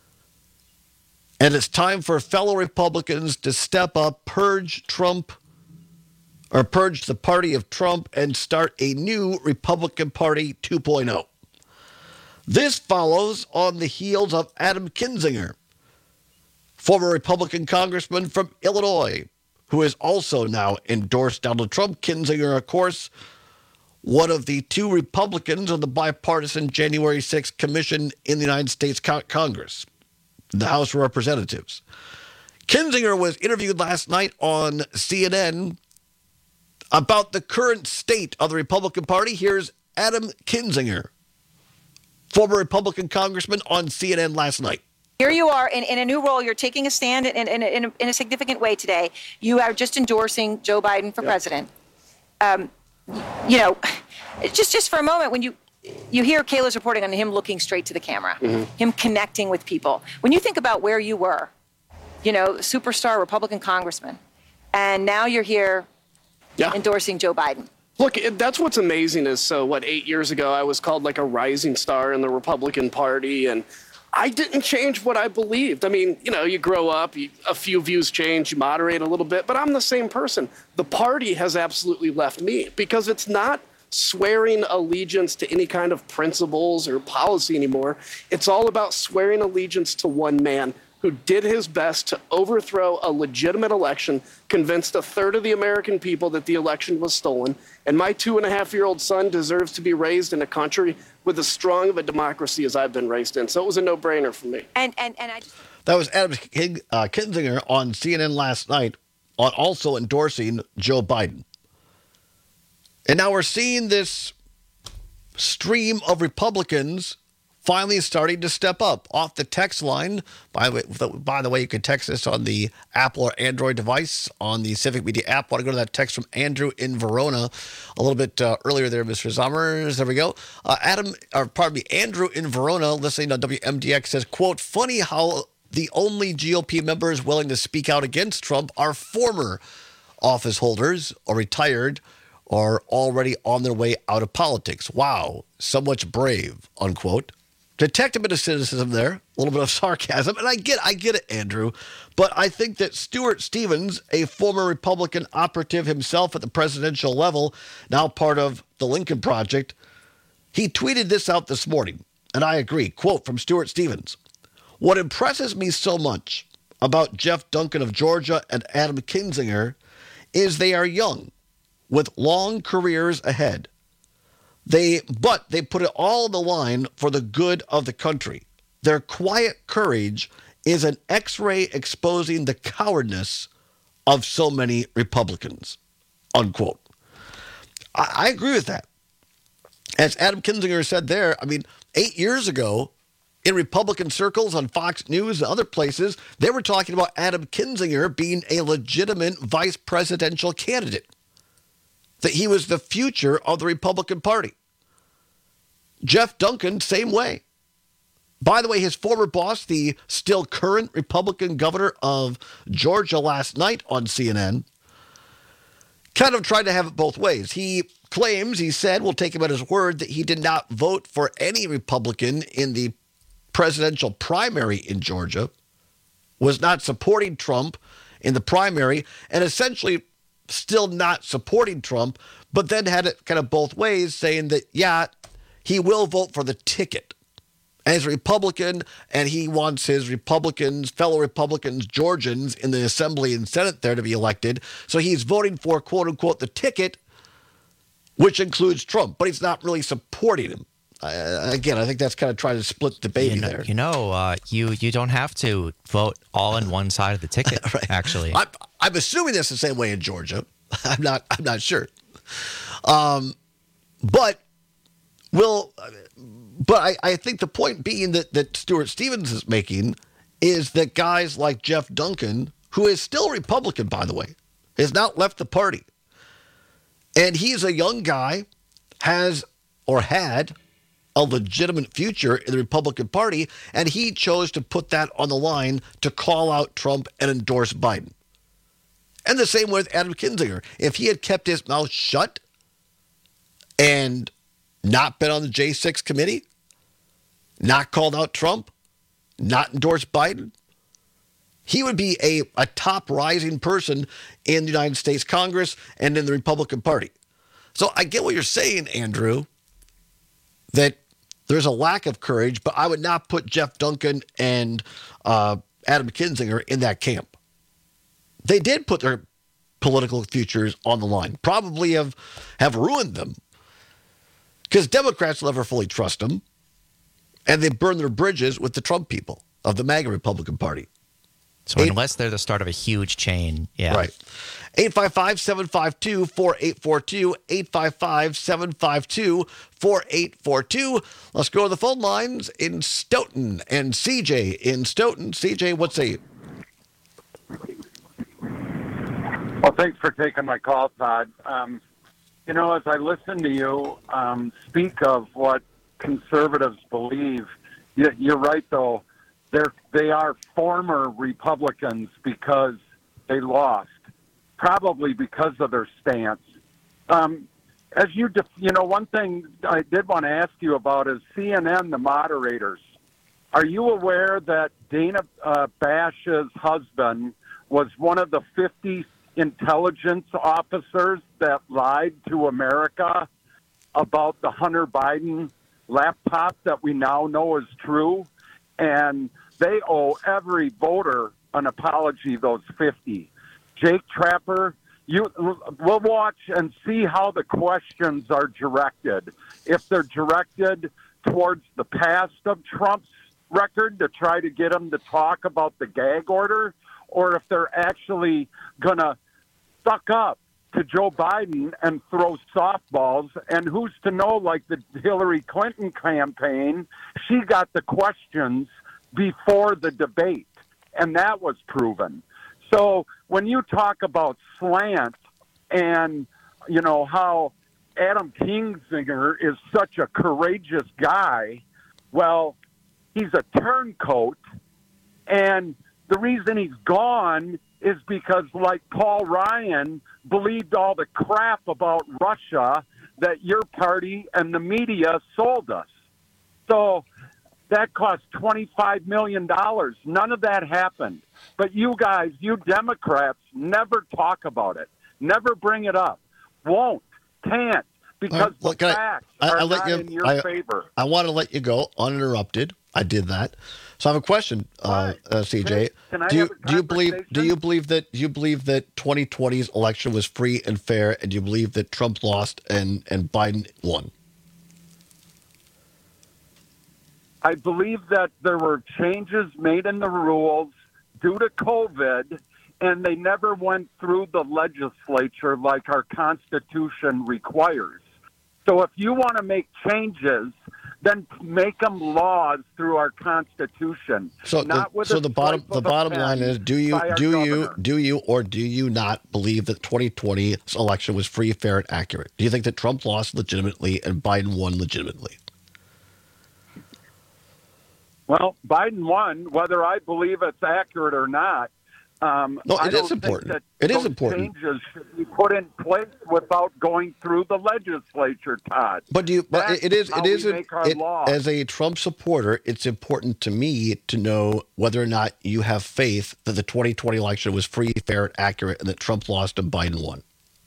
Speaker 19: And it's time for fellow Republicans to step up, purge Trump, or purge the party of Trump and start a new Republican Party 2.0. This follows on the heels of Adam Kinzinger, former Republican congressman from Illinois, who has also now endorsed Donald Trump. Kinzinger, of course, one of the two Republicans on the bipartisan January 6th commission in the United States Congress, the House of Representatives. Kinzinger was interviewed last night on CNN about the current state of the Republican Party. Here's Adam Kinzinger, former Republican congressman, on CNN last night.
Speaker 7: Here you are in a new role. You're taking a stand in a significant way today. You are just endorsing Joe Biden for president. Just for a moment, when you hear Kayla's reporting on him looking straight to the camera, him connecting with people. When you think about where you were, superstar Republican congressman, and now you're here endorsing Joe Biden.
Speaker 8: Look, that's what's amazing is, 8 years ago, I was called like a rising star in the Republican Party, and I didn't change what I believed. I mean, you grow up, a few views change, you moderate a little bit, but I'm the same person. The party has absolutely left me because it's not swearing allegiance to any kind of principles or policy anymore. It's all about swearing allegiance to one man who did his best to overthrow a legitimate election, convinced a third of the American people that the election was stolen, and my 2.5-year-old son deserves to be raised in a country with as strong of a democracy as I've been raised in. So it was a no-brainer for me.
Speaker 7: And I just...
Speaker 19: That was Adam Kinzinger on CNN last night, on also endorsing Joe Biden. And now we're seeing this stream of Republicans finally starting to step up off the text line. By the way, you can text us on the Apple or Android device on the Civic Media app. Want to go to that text from Andrew in Verona a little bit earlier there, Mr. Zommers. There we go. Andrew in Verona, listening on WMDX, says, quote, funny how the only GOP members willing to speak out against Trump are former office holders or retired or already on their way out of politics. Wow, so much brave, unquote. Detect a bit of cynicism there, a little bit of sarcasm, and I get it, Andrew. But I think that Stuart Stevens, a former Republican operative himself at the presidential level, now part of the Lincoln Project, he tweeted this out this morning, and I agree. Quote from Stuart Stevens, what impresses me so much about Jeff Duncan of Georgia and Adam Kinzinger is they are young, with long careers ahead. But they put it all on the line for the good of the country. Their quiet courage is an X-ray exposing the cowardice of so many Republicans, unquote. I agree with that. As Adam Kinzinger said there, 8 years ago, in Republican circles on Fox News and other places, they were talking about Adam Kinzinger being a legitimate vice presidential candidate, that he was the future of the Republican Party. Jeff Duncan, same way. By the way, his former boss, the still current Republican governor of Georgia last night on CNN, kind of tried to have it both ways. He claims, he said, we'll take him at his word, that he did not vote for any Republican in the presidential primary in Georgia, was not supporting Trump in the primary, and essentially still not supporting Trump, but then had it kind of both ways, saying that, yeah, he will vote for the ticket as a Republican, and he wants his fellow Republicans, Georgians in the Assembly and Senate there to be elected. So he's voting for, quote unquote, the ticket, which includes Trump, but he's not really supporting him. Again, I think that's kind of trying to split the baby there.
Speaker 20: You don't have to vote all in one side of the ticket, right. Actually.
Speaker 19: I'm assuming that's the same way in Georgia. I'm not sure. But I think the point being that Stuart Stevens is making is that guys like Jeff Duncan, who is still Republican, by the way, has not left the party. And he's a young guy, had a legitimate future in the Republican Party, and he chose to put that on the line to call out Trump and endorse Biden. And the same with Adam Kinzinger. If he had kept his mouth shut and not been on the J6 committee, not called out Trump, not endorsed Biden, he would be a top rising person in the United States Congress and in the Republican Party. So I get what you're saying, Andrew, that there's a lack of courage, but I would not put Jeff Duncan and Adam Kinzinger in that camp. They did put their political futures on the line, probably have ruined them, because Democrats will never fully trust them, and they burn their bridges with the Trump people of the MAGA Republican Party.
Speaker 20: So unless they're the start of a huge chain, yeah.
Speaker 19: Right. 855-752-4842, 855-752-4842. Let's go to the phone lines in Stoughton and CJ in Stoughton. CJ, what say you?
Speaker 9: Well, thanks for taking my call, Todd. As I listen to you speak of what conservatives believe, you're right, though. They are former Republicans because they lost, probably because of their stance. One thing I did want to ask you about is CNN, the moderators. Are you aware that Dana Bash's husband was one of the 50 intelligence officers that lied to America about the Hunter Biden laptop that we now know is true? And they owe every voter an apology, those 50. Jake Trapper, we'll watch and see how the questions are directed. If they're directed towards the past of Trump's record to try to get him to talk about the gag order, or if they're actually going to suck up to Joe Biden and throw softballs. And who's to know, like the Hillary Clinton campaign, she got the questions before the debate, and that was proven. So when you talk about slant and, how Adam Kinzinger is such a courageous guy, well, he's a turncoat, and the reason he's gone is because, like Paul Ryan, believed all the crap about Russia that your party and the media sold us. So that cost $25 million. None of that happened. But you guys, you Democrats, never talk about it. Never bring it up. Won't. Can't. Because the facts are not in your favor.
Speaker 19: I want to let you go uninterrupted. I did that. So I have a question, CJ. Do you believe that 2020's election was free and fair, and do you believe that Trump lost and Biden won?
Speaker 9: I believe that there were changes made in the rules due to COVID, and they never went through the legislature like our Constitution requires. So if you want to make changes, then make them laws through our Constitution.
Speaker 19: So the bottom line is: do you or do you not believe that 2020's election was free, fair, and accurate? Do you think that Trump lost legitimately and Biden won legitimately?
Speaker 9: Well, Biden won, whether I believe it's accurate or not.
Speaker 19: No, it is important. It is important.
Speaker 9: Changes should be put in place without going through the legislature, Todd.
Speaker 19: But as a Trump supporter, it's important to me to know whether or not you have faith that the 2020 election was free, fair, and accurate, and that Trump lost and Biden won.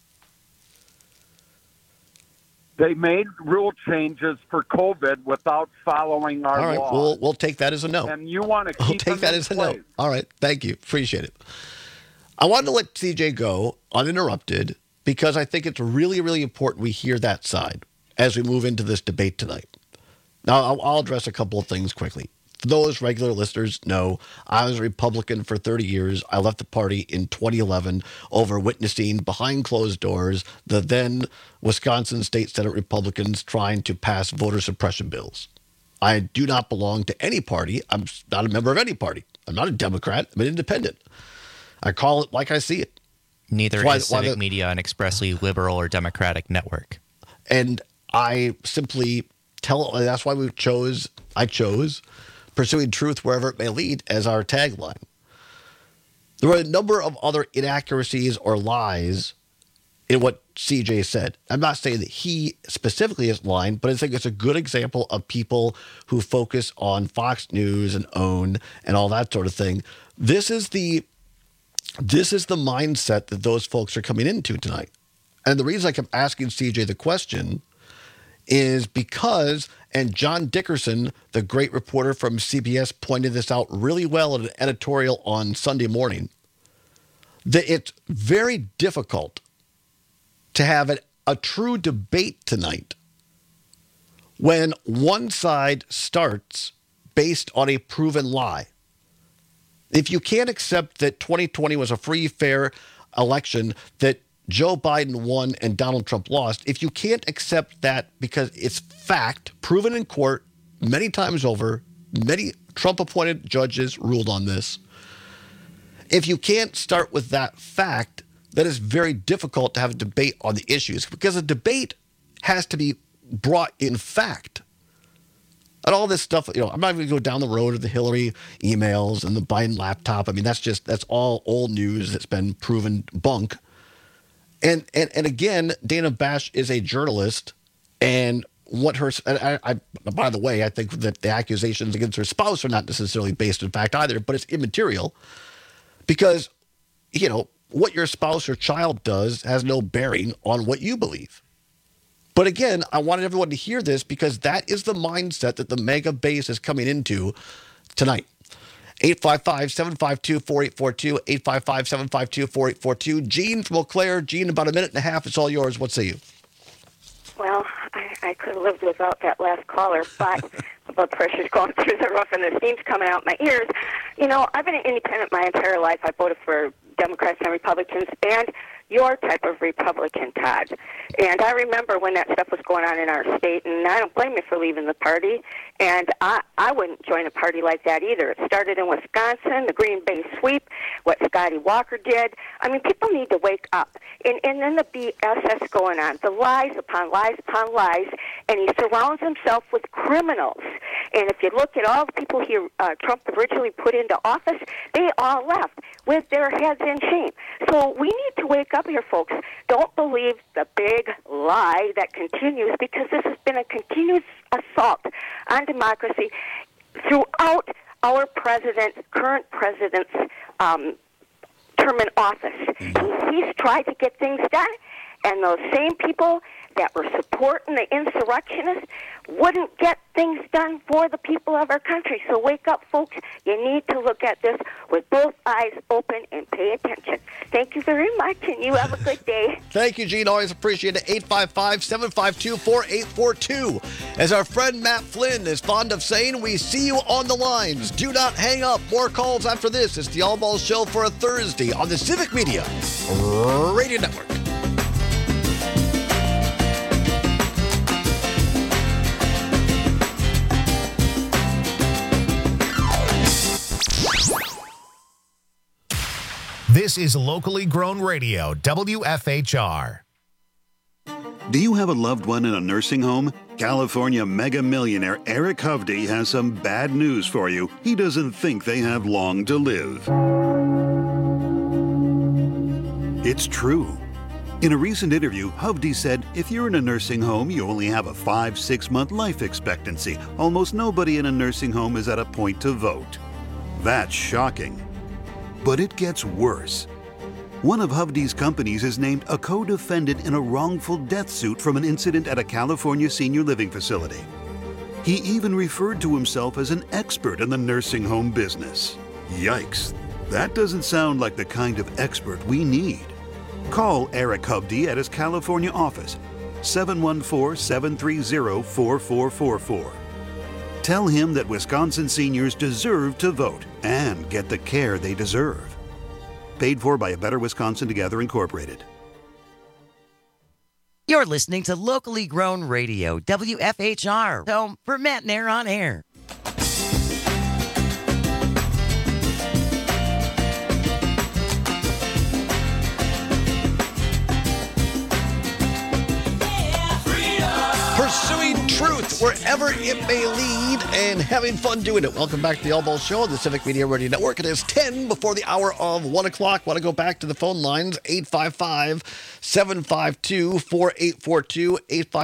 Speaker 9: They made rule changes for COVID without following our
Speaker 19: law. All right, we'll take that as a no.
Speaker 9: And you want to keep
Speaker 19: We'll take that as a no. All right, thank you. Appreciate it. I wanted to let CJ go uninterrupted because I think it's really, really important we hear that side as we move into this debate tonight. Now, I'll address a couple of things quickly. For those regular listeners know, I was a Republican for 30 years. I left the party in 2011 over witnessing behind closed doors the then Wisconsin State Senate Republicans trying to pass voter suppression bills. I do not belong to any party. I'm not a member of any party. I'm not a Democrat. I'm an independent. I call it like I see it.
Speaker 20: Neither is Civic Media an expressly liberal or Democratic network.
Speaker 19: And I simply that's why I chose pursuing truth wherever it may lead as our tagline. There were a number of other inaccuracies or lies in what CJ said. I'm not saying that he specifically is lying, but I think it's a good example of people who focus on Fox News and OWN and all that sort of thing. This is the mindset that those folks are coming into tonight. And the reason I kept asking CJ the question is because, and John Dickerson, the great reporter from CBS, pointed this out really well in an editorial on Sunday morning, that it's very difficult to have a true debate tonight when one side starts based on a proven lie. If you can't accept that 2020 was a free, fair election, that Joe Biden won and Donald Trump lost, if you can't accept that because it's fact, proven in court many times over, many Trump-appointed judges ruled on this, if you can't start with that fact, then it's very difficult to have a debate on the issues because a debate has to be brought in fact. And all this stuff, I'm not even going to go down the road of the Hillary emails and the Biden laptop. I mean, that's all old news that's been proven bunk. And again, Dana Bash is a journalist, and what her by the way, I think that the accusations against her spouse are not necessarily based in fact either, but it's immaterial because, what your spouse or child does has no bearing on what you believe. But again, I wanted everyone to hear this because that is the mindset that the mega base is coming into tonight. 855-752-4842, 855-752-4842. Gene from Eau Claire. Gene, about a minute and a half. It's all yours. What say you?
Speaker 11: Well, I could have lived without that last caller, but blood pressure's going through the roof and the steam's coming out my ears. I've been an independent my entire life. I voted for Democrats and Republicans and your type of Republican, Todd. And I remember when that stuff was going on in our state, and I don't blame you for leaving the party. And I wouldn't join a party like that either. It started in Wisconsin, the Green Bay sweep, what Scotty Walker did. I mean, people need to wake up. And then the BS that's going on, the lies upon lies upon lies, and he surrounds himself with criminals. And if you look at all the people Trump originally put into office, they all left with their heads in shame. So we need to wake up here, folks. Don't believe the big lie that continues, because this has been a continuous assault on democracy throughout our current president's term in office. He's tried to get things done, and those same people that were supporting the insurrectionists wouldn't get things done for the people of our country. So wake up, folks. You need to look at this with both eyes open and pay attention. Thank you very much, and you have a good day.
Speaker 19: Thank you, Gene. Always appreciate it. 855-752-4842. As our friend Matt Flynn is fond of saying, we see you on the lines. Do not hang up. More calls after this. It's the All Balls Show for a Thursday on the Civic Media Radio Network.
Speaker 1: This is locally grown radio, WFHR.
Speaker 12: Do you have a loved one in a nursing home? California mega millionaire Eric Hovde has some bad news for you. He doesn't think they have long to live. It's true. In a recent interview, Hovde said, if you're in a nursing home, you only have a 5-6 month life expectancy. Almost nobody in a nursing home is at a point to vote. That's shocking. But it gets worse. One of Hovde's companies is named a co-defendant in a wrongful death suit from an incident at a California senior living facility. He even referred to himself as an expert in the nursing home business. Yikes. That doesn't sound like the kind of expert we need. Call Eric Hovde at his California office, 714-730-4444. Tell him that Wisconsin seniors deserve to vote and get the care they deserve. Paid for by A Better Wisconsin Together, Incorporated.
Speaker 13: You're listening to locally grown radio, WFHR, home for Matt Nair on Air.
Speaker 19: Pursuing truth wherever it may lead and having fun doing it. Welcome back to the All Ball Show on the Civic Media Radio Network. It is 10 before the hour of 1 o'clock. Want to go back to the phone lines, 855-752-4842,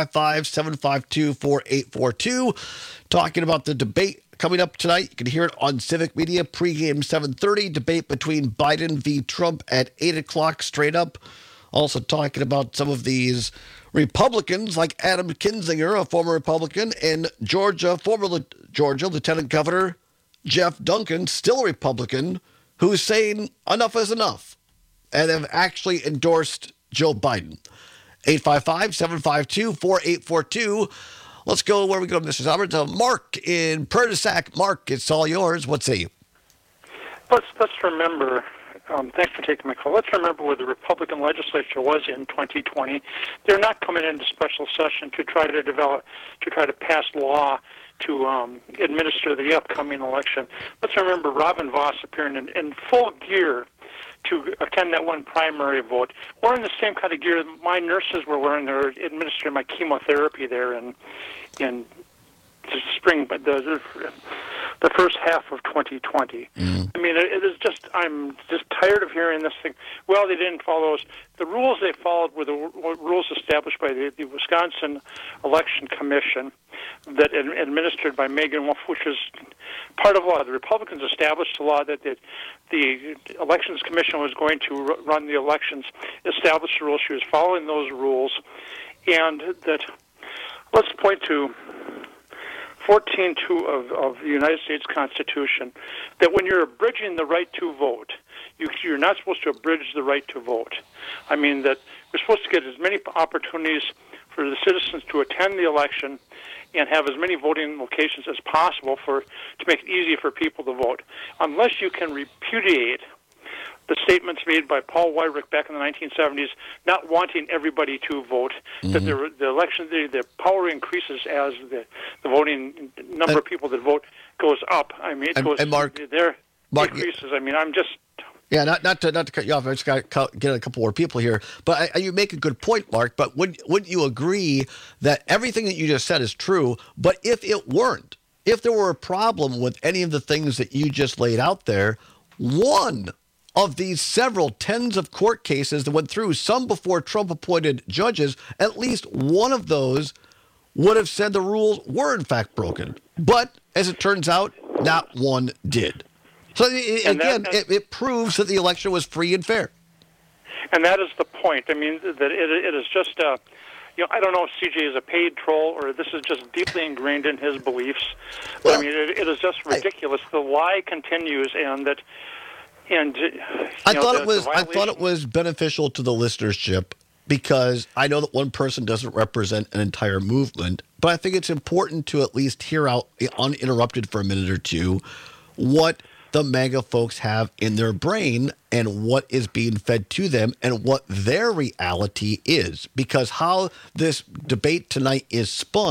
Speaker 19: 855-752-4842. Talking about the debate coming up tonight. You can hear it on Civic Media, pregame 7:30. Debate between Biden v. Trump at 8 o'clock straight up. Also talking about some of these Republicans like Adam Kinzinger, a former Republican, and former Georgia Lieutenant Governor Jeff Duncan, still a Republican, who's saying enough is enough and have actually endorsed Joe Biden. 855-752-4842. Let's go where we go, Mr. Albert. Mark in Prairie du Sac. Mark, it's all yours. What say you?
Speaker 15: Let's remember... thanks for taking my call. Let's remember where the Republican legislature was in 2020. They're not coming into special session to try to pass law to administer the upcoming election. Let's remember Robin Vos appearing in full gear to attend that one primary vote. We're in the same kind of gear my nurses were wearing. They're administering my chemotherapy there in the spring, but the first half of 2020. I mean, it is just, I'm just tired of hearing this thing. Well, they didn't follow the rules they followed were the rules established by the Wisconsin Election Commission that administered by Megan Wolf, which is part of law. The Republicans established the law that the Elections Commission was going to run the elections, established the rules. She was following those rules, and that, let's point to 14.2 of the United States Constitution, that when you're abridging the right to vote, you're not supposed to abridge the right to vote. I mean, that we're supposed to get as many opportunities for the citizens to attend the election and have as many voting locations as possible to make it easy for people to vote. Unless you can repudiate the statements made by Paul Weyrich back in the 1970s, not wanting everybody to vote, that the election, the power increases as the voting number of people that vote goes up. I mean, it goes. And Mark, decreases. I mean, I'm just.
Speaker 19: Yeah, not to cut you off. I just got to get a couple more people here. But you make a good point, Mark. But wouldn't you agree that everything that you just said is true? But if it weren't, if there were a problem with any of the things that you just laid out there, one of these several tens of court cases that went through, some before Trump appointed judges, at least one of those would have said the rules were in fact broken. But as it turns out, not one did. So it proves that the election was free and fair.
Speaker 15: And that is the point. I mean, that it is just, I don't know if CJ is a paid troll or this is just deeply ingrained in his beliefs. Well, I mean, it is just ridiculous. The lie continues, and that. And
Speaker 19: I thought it was beneficial to the listenership because I know that one person doesn't represent an entire movement, but I think it's important to at least hear out uninterrupted for a minute or two what the MAGA folks have in their brain and what is being fed to them and what their reality is. Because how this debate tonight is spun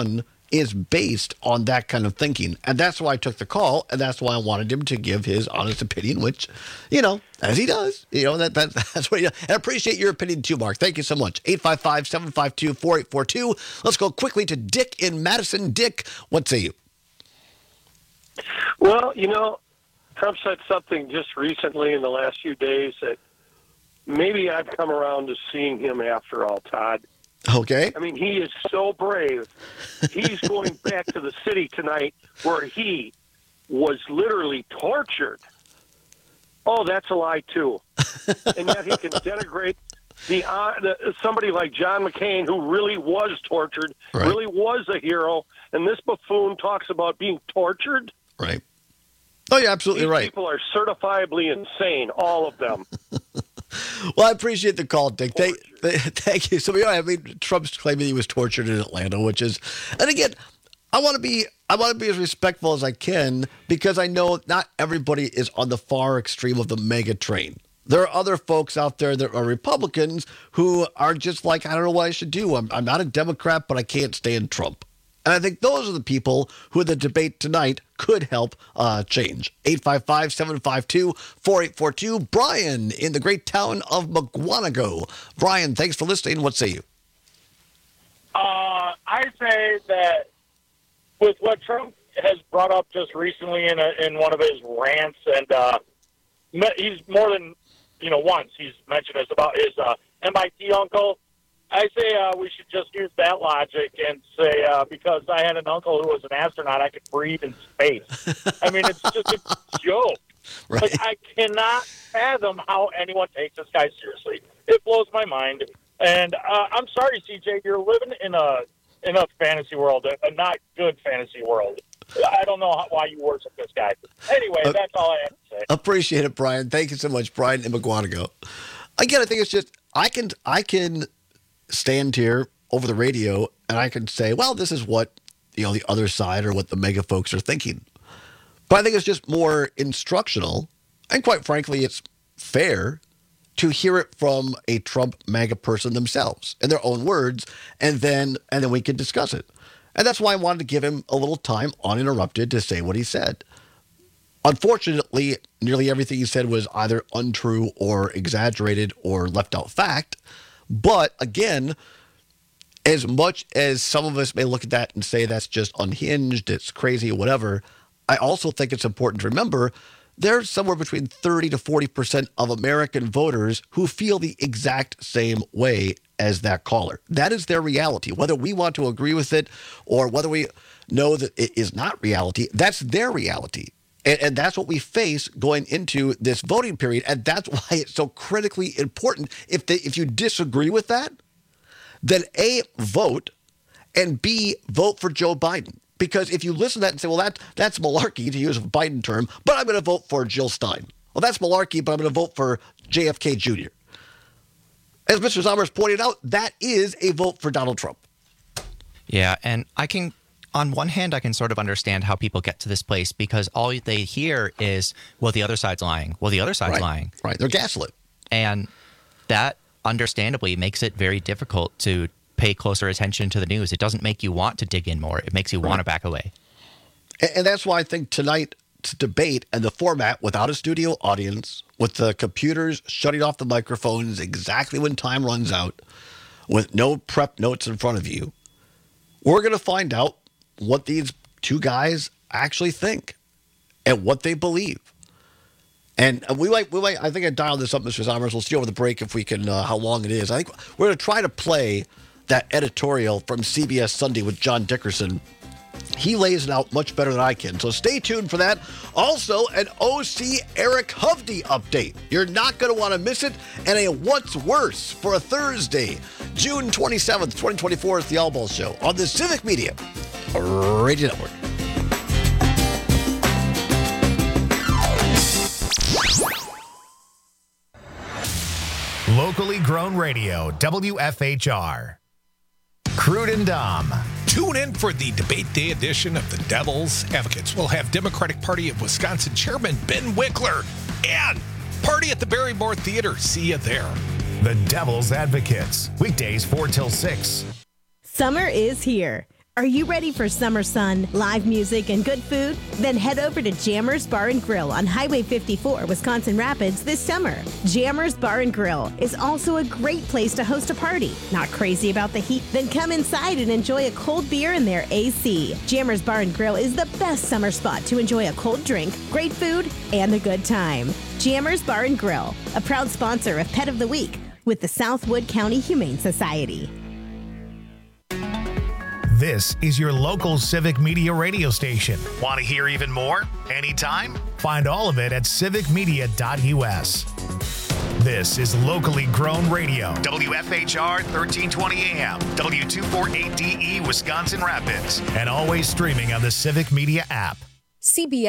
Speaker 19: is based on that kind of thinking. And that's why I took the call, and that's why I wanted him to give his honest opinion, which, as he does, that's what he does. And I appreciate your opinion too, Mark. Thank you so much. 855-752-4842. Let's go quickly to Dick in Madison. Dick, what say you?
Speaker 3: Well, Trump said something just recently in the last few days that maybe I've come around to seeing him after all, Todd.
Speaker 19: Okay.
Speaker 3: I mean, he is so brave. He's going back to the city tonight where he was literally tortured. Oh, that's a lie, too. And yet he can denigrate somebody like John McCain, who really was tortured, really was a hero, and this buffoon talks about being tortured.
Speaker 19: Right. Oh, you're absolutely right.
Speaker 3: These people are certifiably insane, all of them.
Speaker 19: Well, I appreciate the call, Dick. Thank you. So, Trump's claiming he was tortured in Atlanta, which is, and again, I want to be as respectful as I can because I know not everybody is on the far extreme of the mega train. There are other folks out there that are Republicans who are just like, I don't know what I should do. I'm not a Democrat, but I can't stand Trump. And I think those are the people who the debate tonight could help change. 855-752-4842. Brian in the great town of Mukwonago. Brian, thanks for listening. What say you?
Speaker 10: I say that with what Trump has brought up just recently in one of his rants, and he's more than once he's mentioned this about his MIT uncle. I say we should just use that logic and say because I had an uncle who was an astronaut, I could breathe in space. I mean, it's just a joke.
Speaker 19: Right.
Speaker 10: Like, I cannot fathom how anyone takes this guy seriously. It blows my mind. And I'm sorry, CJ, you're living in a fantasy world, a not good fantasy world. I don't know why you worship this guy. Anyway, that's all I have to say.
Speaker 19: Appreciate it, Brian. Thank you so much, Brian in Mukwonago. Again, I think it's just I can stand here over the radio and I can say, well, this is what the other side or what the mega folks are thinking. But I think it's just more instructional, and quite frankly, it's fair to hear it from a Trump MAGA person themselves in their own words, and then we can discuss it. And that's why I wanted to give him a little time uninterrupted to say what he said. Unfortunately, nearly everything he said was either untrue or exaggerated or left out fact. But again, as much as some of us may look at that and say that's just unhinged, it's crazy, whatever, I also think it's important to remember there's somewhere between 30 to 40% of American voters who feel the exact same way as that caller. That is their reality. Whether we want to agree with it or whether we know that it is not reality, that's their reality. And that's what we face going into this voting period. And that's why it's so critically important. If you disagree with that, then A, vote, and B, vote for Joe Biden. Because if you listen to that and say, well, that's malarkey, to use a Biden term, but I'm going to vote for Jill Stein. Well, that's malarkey, but I'm going to vote for JFK Jr. As Mr. Zommers pointed out, that is a vote for Donald Trump.
Speaker 20: Yeah, and on one hand, I can sort of understand how people get to this place because all they hear is, well, the other side's lying. Well, the other side's lying.
Speaker 19: Right, they're gaslit.
Speaker 20: And that understandably makes it very difficult to pay closer attention to the news. It doesn't make you want to dig in more. It makes you want to back away.
Speaker 19: And that's why I think tonight's debate and the format without a studio audience, with the computers shutting off the microphones exactly when time runs out, with no prep notes in front of you, we're going to find out what these two guys actually think and what they believe. And we might, I think I dialed this up, Mr. Zommers. We'll see over the break if we can, how long it is. I think we're going to try to play that editorial from CBS Sunday with John Dickerson. He lays it out much better than I can. So stay tuned for that. Also, an OC Eric Hovde update. You're not going to want to miss it. And a What's Worse for a Thursday, June 27th, 2024 is the All Balls Show on the Civic Media Radio Network.
Speaker 1: Locally grown radio, WFHR. Crude and Dom.
Speaker 25: Tune in for the Debate Day edition of the Devil's Advocates. We'll have Democratic Party of Wisconsin Chairman Ben Winkler and Party at the Barrymore Theater. See you there.
Speaker 1: The Devil's Advocates. Weekdays 4 till 6.
Speaker 16: Summer is here.
Speaker 2: Are you ready for summer sun, live music, and good food? Then head over to Jammers Bar and Grill on Highway 54, Wisconsin Rapids this summer. Jammers Bar and Grill is also a great place to host a party. Not crazy about the heat? Then come inside and enjoy a cold beer in their AC. Jammers Bar and Grill is the best summer spot to enjoy a cold drink, great food, and a good time. Jammers Bar and Grill, a proud sponsor of Pet of the Week with the Southwood County Humane Society.
Speaker 1: This is your local civic media radio station. Want to hear even more? Anytime? Find all of it at civicmedia.us. This is locally grown radio. WFHR 1320 AM, W248DE Wisconsin Rapids, and always streaming on the Civic Media app.
Speaker 16: CBS